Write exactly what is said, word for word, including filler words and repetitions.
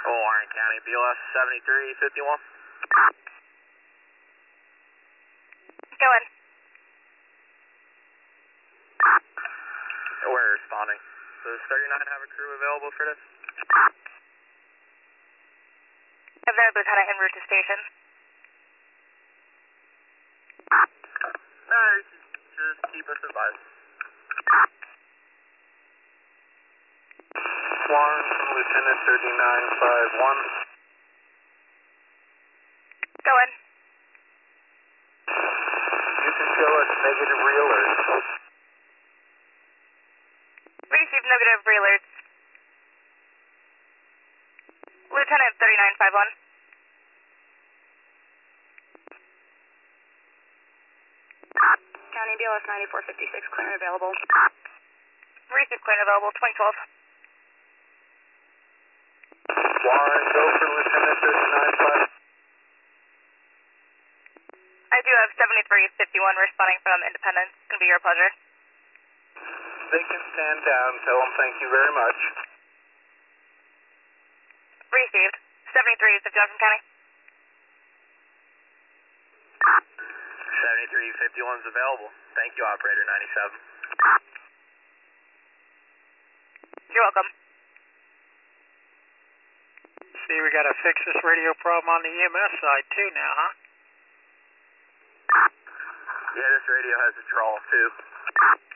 Warren County, B L S seventy-three fifty-one. Go in. We're responding. Does thirty-nine have a crew available for this? Have their lieutenant en route to station. No, just keep us advised. Warren from Lieutenant thirty-nine fifty-one. Go in. You can show us negative re-alert. Receive negative re-alerts. Lieutenant thirty-nine fifty-one. County B L S ninety-four fifty-six, clear and available. Receive clear and available, twenty twelve. Warren, go for Lieutenant thirty-nine fifty-one. I do have seventy-three fifty-one responding from Independence. It's going to be your pleasure. They can stand down. Tell them thank you very much. Received. seventy-three fifty-one from County. seventy-three fifty-one is available. Thank you, Operator ninety-seven. You're welcome. See, we got to fix this radio problem on the E M S side too now, huh? Yeah, this radio has a drawl too.